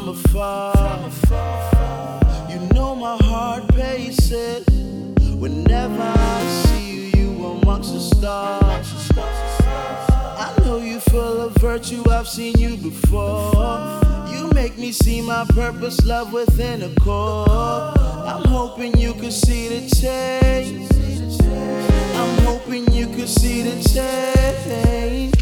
from afar. You know my heart paces whenever I see you amongst the stars. I know you full of virtue, I've seen you before. You make me see my purpose, love within a core. I'm hoping you could see the change. I'm hoping you could see the change.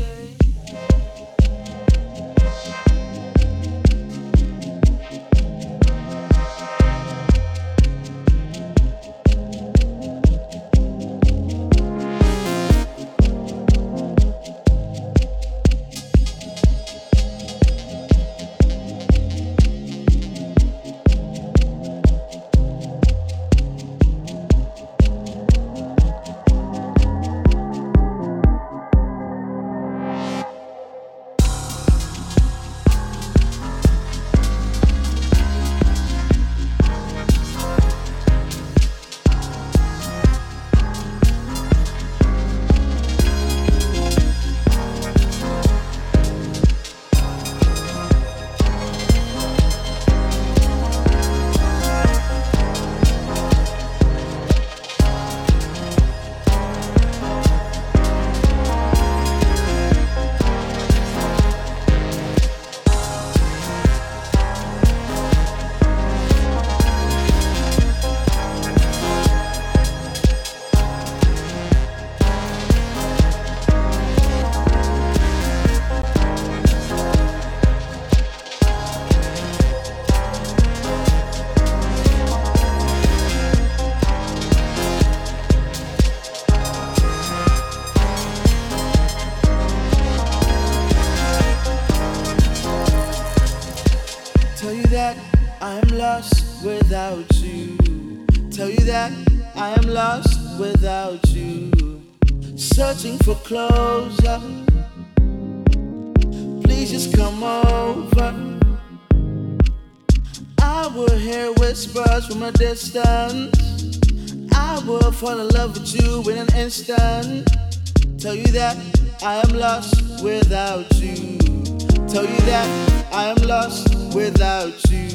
Tell you that I am lost without you. Tell you that I am lost without you. Searching for closure. Please just come over. I will hear whispers from a distance. I will fall in love with you in an instant. Tell you that I am lost without you. Tell you that I am lost without you.